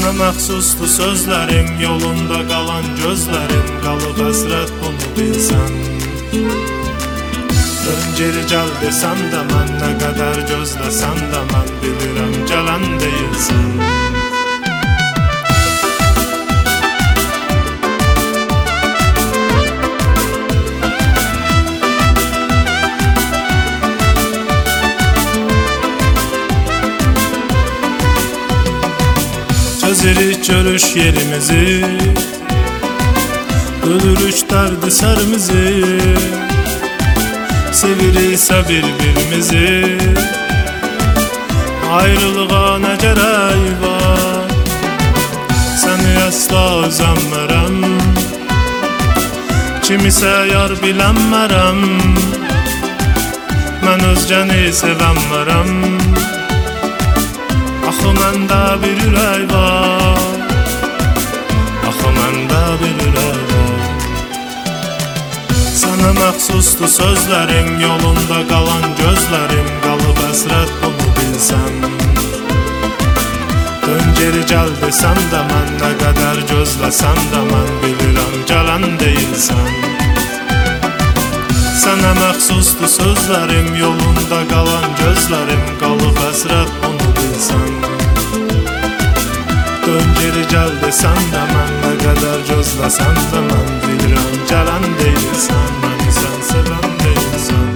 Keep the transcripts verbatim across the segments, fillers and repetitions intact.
Sana məxsusdur sözlərim, yolunda qalan gözlərim, qalıb həsrət bunu bilsən. Dön geri gəl desəm də mən, nə qədər gözləsəm də mən, bilirəm gələn deyilsən. Gezirik görüş yerimizi, ölürük dərdi sərimizi, seviriksə bir-birimizi, ayrılığa nə gərək var? Səni əsla özənmərəm, kimisə yar bilənmərəm, mən özgəni sevənmərəm. Axı məndə bir ürək var, axı məndə bir ürək var. Sənə məxsusdur sözlərim, yolunda qalan gözlərim, qalıb həsrət bunu bilsən. Dön geri gəl desəm də mən, nə qədər gözləsəm də mən, bilirəm gələn deyilsən. Sənə məxsusdur sözlərim, yolunda qalan gözlərim, qalıb həsrət bunu bilsən. Dön geri gəl desəm də mən, nə qədər gözləsəm də mən, bilirəm gələn deyilsən, məni sən sevən deyilsən.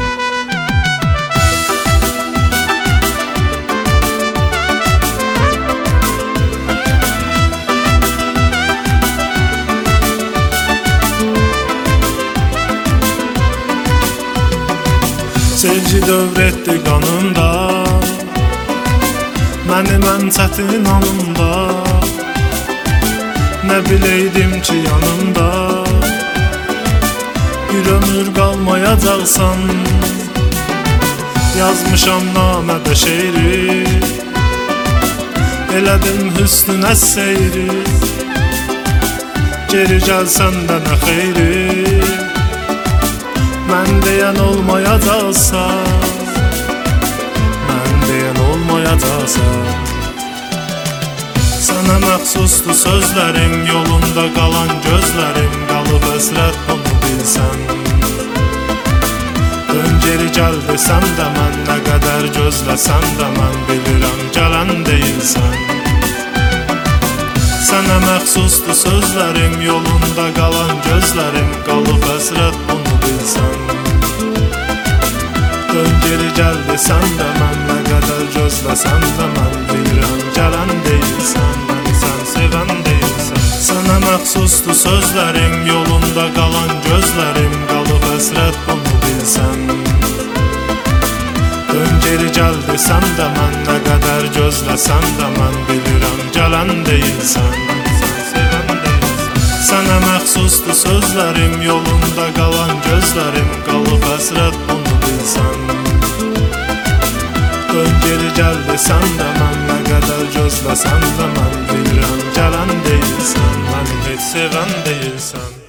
Sevgi dövr etdi qanımda, məni mən çətin anımda. Nə biləydim ki yanımda, bir ömür qalmayacaqsan. Yazmışam namədə şeiri, elədim hüsnünə seyri. Geri gəlsən də nə xeyri, mən deyən olmayacaqsan, mən deyən olmayacaqsan. Sənə məxsusdur sözlərim, yolunda qalan gözlərim, qalıb həsrət bunu bilsən. Dön geri gəl desəm də mən, nə qədər gözləsəm də mən, bilirəm gələn deyilsən. Sənə məxsusdur sözlərim, yolunda qalan gözlərim, qalıb həsrət bunu bilsən. Dön geri gəl desəm də mən, nə qədər gözləsəm də mən, bilirəm gələn deyilsən, məni sən sevən deyilsən. Sənə məxsusdur sözlərim, yolunda qalan gözlərim, qalıb həsrət bunu bilsən. Dön geri gəl desəm də mən, nə qədər gözləsəm də mən, bilirəm gələn deyilsən, məni sən sevən deyilsən. Sənə məxsusdur sözlərim, yolunda qalan gözlərim, qalıb həsrət bunu bilsən. Dön geri gəl desəm də mən, nə qədər gözləsəm də mən, bilirəm gələn deyilsən, məni heç sevən deyilsən.